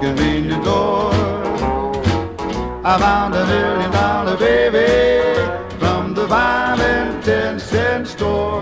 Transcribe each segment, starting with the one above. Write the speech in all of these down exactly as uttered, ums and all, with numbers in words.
convenience store. I found a million dollar baby from the five and ten cent store.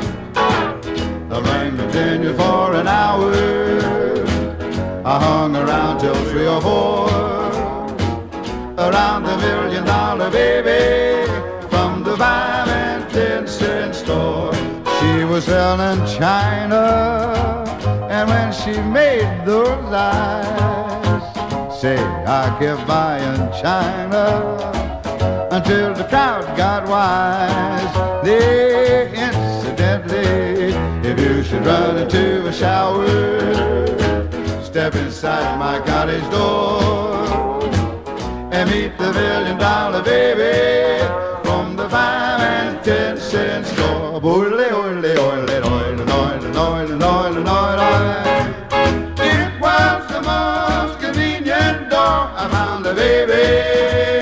I rang the Virginia for an hour. I hung around till three or four. Around the million dollar baby from the five and ten cent store. She was selling china, and when she made those eyes, say, I kept buying china until the crowd got wise. They incidentally, if you should run into a shower, step inside my cottage door and meet the million dollar baby from the five and ten cent store. Oily, oily, oily, oily, oily, oily, oily, oily. It was the most convenient door. I found the baby